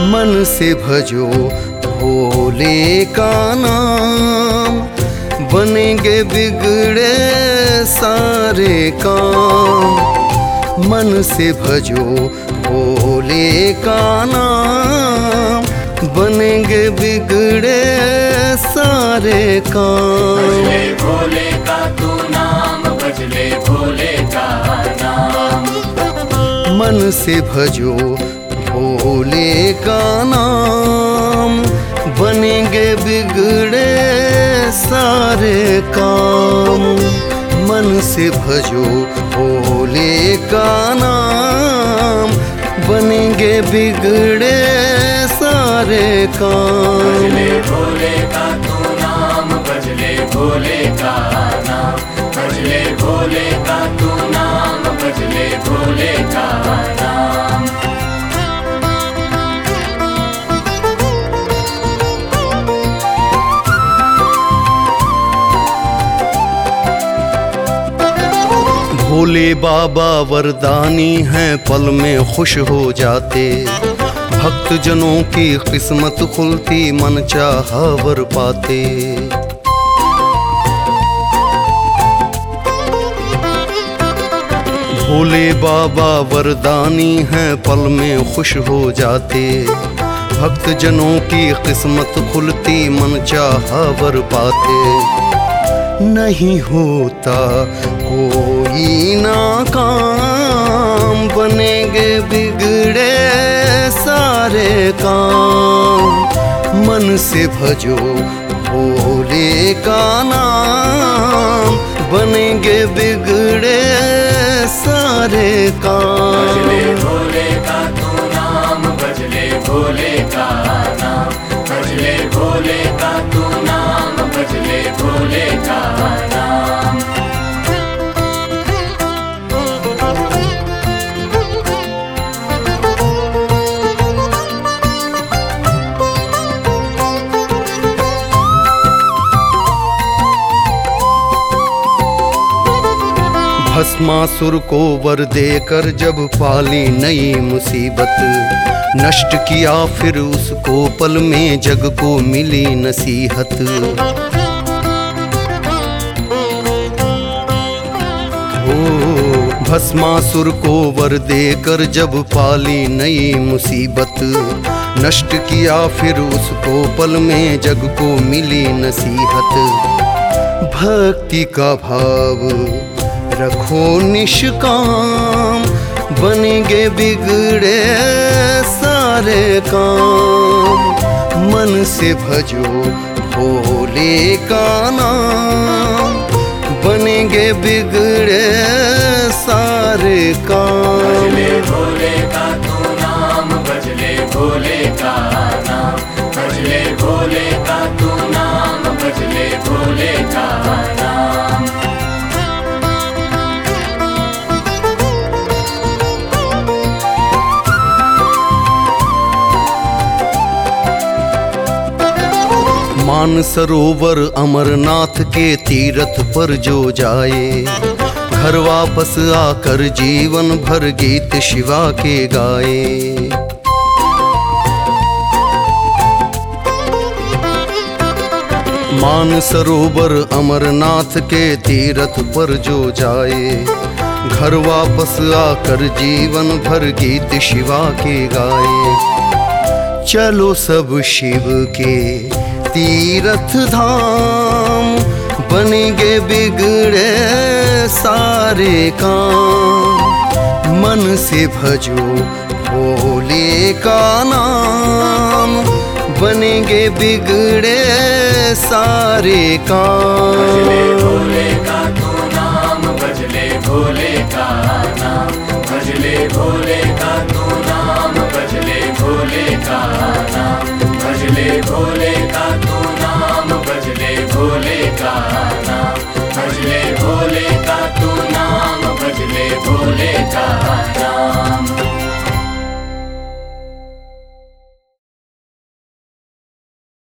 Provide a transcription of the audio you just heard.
मन से भजो भोले का नाम, बनेंगे बिगड़े सारे काम। मन से भजो भोले का नाम, बनेंगे बिगड़े सारे काम। भजले भोले का तू नाम, भजले भोले का नाम। मन से भजो भोले का नाम, बनेंगे बिगड़े सारे काम। मन से भजो भोले का नाम, बनेंगे बिगड़े सारे काम। भजले भोले का तू नाम, भजले भोले का नाम। भजले भोले का तू नाम, भजले भोले का नाम। भोले बाबा वरदानी हैं, पल में खुश हो जाते। भक्त जनों की किस्मत खुलती, मन चाहा वर पाते। भोले बाबा वरदानी हैं, पल में खुश हो जाते। भक्त जनों की किस्मत खुलती, मन चाहा वर पाते। नहीं होता कोई नाकाम, बनेंगे बिगड़े सारे काम। मन से भजो भोले का नाम, बनेंगे बिगड़े सारे काम। भजले भोले का तू नाम, भजले भोले का नाम। भजले भोले का तू नाम, भजले भोले का नाम। भस्मासुर को वर देकर जब पाली नई मुसीबत, नष्ट किया फिर उसको पल में, जग को मिली नसीहत। हो भस्मासुर को वर देकर जब पाली नई मुसीबत, नष्ट किया फिर उसको पल में, जग को मिली नसीहत। भक्ति का भाव रखो निष्काम, बनेंगे बिगड़े सारे काम। मन से भजो भोले का नाम, बनेंगे बिगड़े सारे काम। भजले भोले का तू नाम, भजले भोले का नाम। भजले भोले का तू नाम, भजले भोले का नाम। मान सरोवर अमरनाथ के तीरथ पर जो जाए, घर वापस आकर जीवन भर गीत शिवा के गाए। मान सरोवर अमरनाथ के तीरथ पर जो जाए, घर वापस आकर जीवन भर गीत शिवा के गाए। चलो सब शिव के तीरथ धाम, बनेंगे बिगड़े सारे काम। मन से भजो भोले का नाम, बनेंगे बिगड़े सारे काम। भजले भोले का तू नाम, भजले भोले का नाम। भजले भोले का तू नाम, भजले भोले का नाम। भजले भोले का तू